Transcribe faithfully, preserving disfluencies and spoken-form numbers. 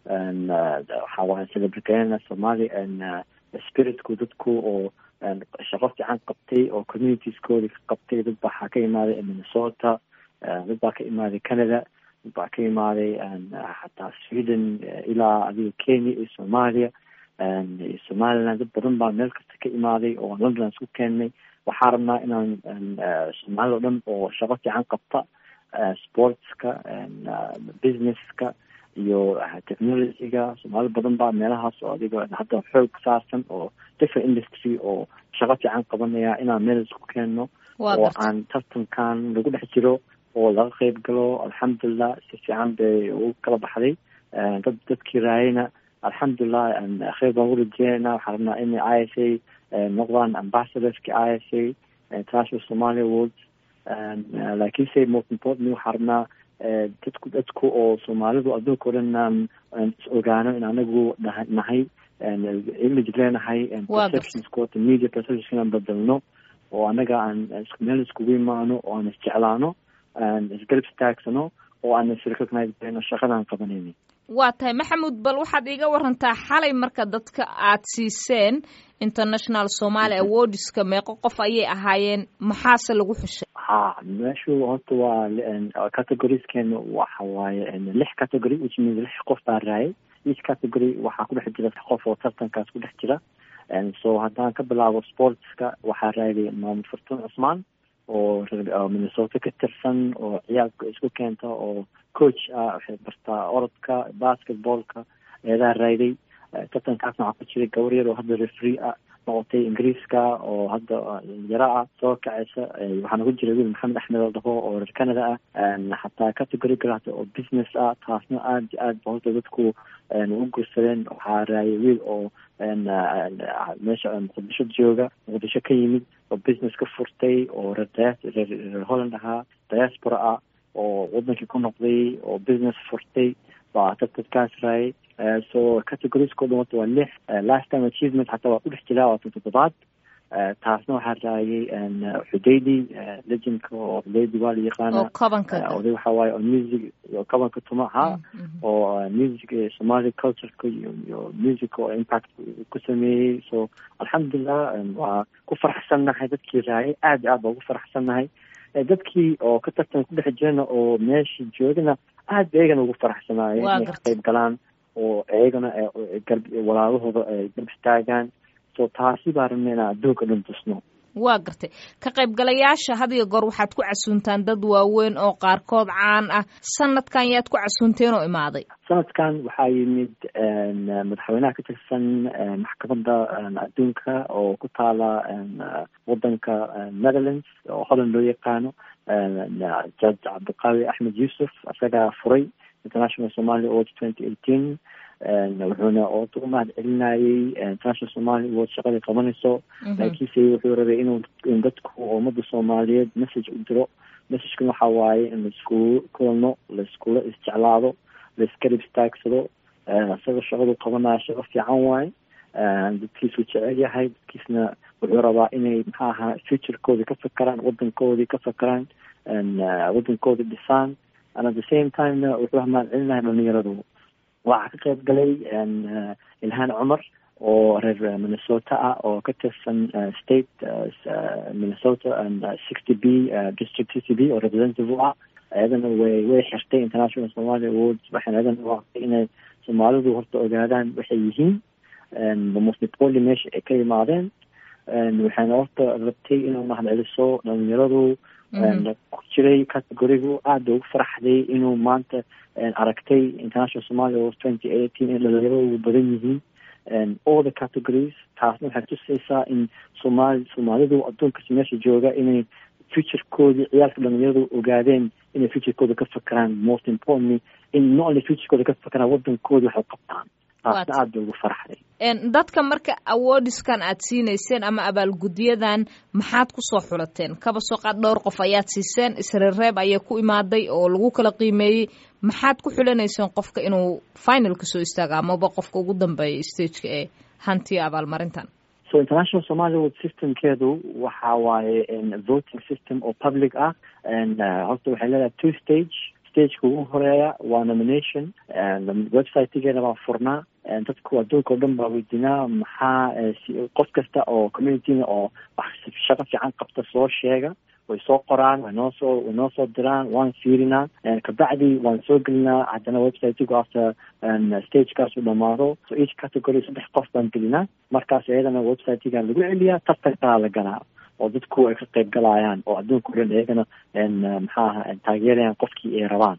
waxaa waaye celebriteena Soomaali spiritku dadku oo shaqo fiican qabtay oo communitieskoodi ka qabtay. dad baa ka imaaday Minnesota, dad baa ka imaaday Canada, dad baa ka imaaday xataa Sweden ilaa adiga Kenya iyo Soomaaliya iyo Somaliland. dad badan baa meel kasta ka imaaday oo London isku keenay. waxaa rabnaa inaan Soomaalida o dhan oo shaqo fiican qabta sportska, businesska iyo technologyga. Soomaali badan baa meelahaas oo adiga hadda xoog saarsan oo different industry oo shaqo fiican qabanaya inaan meel isku keenno oo aan tartankan lagu dhex jiro oo laga qayb galo. alxamdulilah si fiican bay ugu kala baxday. dad dadkii raayayna alxamdulilah khayr baan u rajeynayna. waxaa rabnaa in I S A noqdaan ambassadorska I S A International Somali Awards. laakiinse most important waxaa rabnaa dadku dadku oo Soomaalidu adduunka o dhan aan is ogaano in anagu nahay image leenahay perceptionskooda media perceptionska inaan bedelno oo anaga aan meel iskugu imaano oo aan isjeclaano aan isgarab istaagsano oo aan isrecognize garayno shaqadaan qabanayni. waa tahay Maxamuud, bal waxaad iiga warantaa xalay marka dadka aad siiseen International Somali Awardska meeqo qof ayay ahaayeen, maxaase lagu xushay? ha meeshu horta waa categorieskeena waxa waaye lix category which means lix qof baa raayay. each category waxaa ku dhex jira qof oo tartankaas ku dhex jira. so haddaan ka bilaabo sportska waxaa raayay Maamud Fartuun Cusmaan oo Minnesota ka tirsan oo ciyaalka isku keenta oo coach ah. waxay bartaa orodka, basketballka eedaa raayday. tartankaasna waxaa ku jiray gabar yar oo hadda referee ah noqotay Ingiriiska oo hadda yara ah soo kacaysa. waxaana ku jira wiil Maxamed Axmed oo dhaho oo reer Canada ah. xataa category kalaata oo business ah taasna aad iyo aad ba horta dadku u guursadeen. waxaa raayay wiil oo meesha Muqdisho jooga, Muqdisho ka yimid oo business ka furtay oo reer reer Holland ahaa, diaspora ah oo wadankii ku noqday oo business furtay baa dadkaas raayay. so categorieskooda horta waa lix. lifetime achievement xataa waa ku dhex jiraa waa toddobaad. taasna waxaa raayay Xudaydi legendka oo Xudaydi waa la yaqaana oday waxaa waaye oo music iyo kabanka tuma ha oo music Somali cultureka iyo music oo impact ku sameeyey. so alxamdulilah waa ku faraxsannahay dadkii raayay, aad aad baa ugu faraxsannahay. dadkii oo ka tartan ku dhex jirana oo meesha joogana aad ba iyagana ugu faraxsanaayeen inay ka qayb galaan oo iyagana walaalahooda ay garab istaagaan. so taasi baa rabnaa inaan adduunka dhan tusno. waa gartay. ka qaybgalayaasha had iyo goor waxaad ku casuuntaan dad waaweyn oo qaarkood caan ah. sanadkan yaad ku casuunteen oo imaaday? sanadkan waxaa yimid madaxweynaha ka tirsan maxkamadda adduunka oo ku taala wadanka Netherlands oo Holland loo yaqaano. Judge Cabdiqaawi Axmed Yuusuf isagaa furay International Somali Awards twenty eighteen. wuxuuna oo ugu mahad celinayay International Somali Awards shaqadii qabanayso. laakiinse wuxuu rabay inuu in dadku ummadda Soomaaliyeed message u diro. messageka waxaa waaye in laiskugu kulano, laiskula isjeclaado, laiskarib istaagsado. isaga shaqadu qabanaya shaqo fiican waaye. dadkiisuu jecel yahay, dadkiisna wuxuu rabaa inay maxaa ahaa futurekoodi ka fakeraan, wadankoodii ka fakeraan, wadankoodi dhisaan. and at the same time wuxuu mahad celinahay dhalinyaradu. waxaa ka qayb galay Ilhaan Cumar oo reer Minnesota ah oo ka tirsan state Minnesota and sixty B district sixty B oo representative u ah. ayadana way way xirtay International Somali Awards. waxayna ayadana waafaqay inay Soomaalidu horta ogaadaan waxay yihiin mustaqbalka meesha ay ka yimaadeen. waxayna horta rabtay inuu mahad celiso dhalinyaradu ku jiray categorigu. aad ugu faraxday inuu maanta aragtay International Somali Awards twenty eighteen in dhalinyaradu ugu badan yihiin all the categories. taasna waxay tusaysaa in Soomaali Soomaalidu adduunkas meesha jooga inay futurekoodii ciyaalka dhalinyaradu ogaadeen inay futurekooda ka fakeraan. most importantly in not only futurekooda ka fakeraan, wadankoodi waxay qabtaan. taasna aad bay ugu faraxday. dadka marka awardskan aad siinayseen ama abaalgudyadan maxaad ku soo xulateen? kaba soo qaad dhowr qof ayaad siiseen, isreereeb ayaa ku imaaday oo lagu kala qiimeeyey. maxaad ku xulanayseen qofka inuu finalka soo istaago amaba qofka ugu dambeeya stageka ee hantiya abaalmarintan? so International Somali Awards systemkeedu waxa waaye voting system oo public ah. and horta waxay leedahay two stage. stageka ugu horeeya waa nomination websitegeena baa furnaa dadku adduunka o dhan baa weydinaa maxaa qof kasta oo communityna oo wax shaqo fiican qabta soo sheega way soo qoraan way noo soo way noo soo diraan waan fiirinaa kabacdi waan soo gelinaa haddana websitegu after stagekaas u dhamaado so each category saddex qof baan gelinaa markaas iyadana websitegaa lagu celiyaa tartankaa la galaa oo dadku ay ka qayb galayaan oo adduunka o dhan iyagana maxaaha taageerayaan qofkii ay rabaan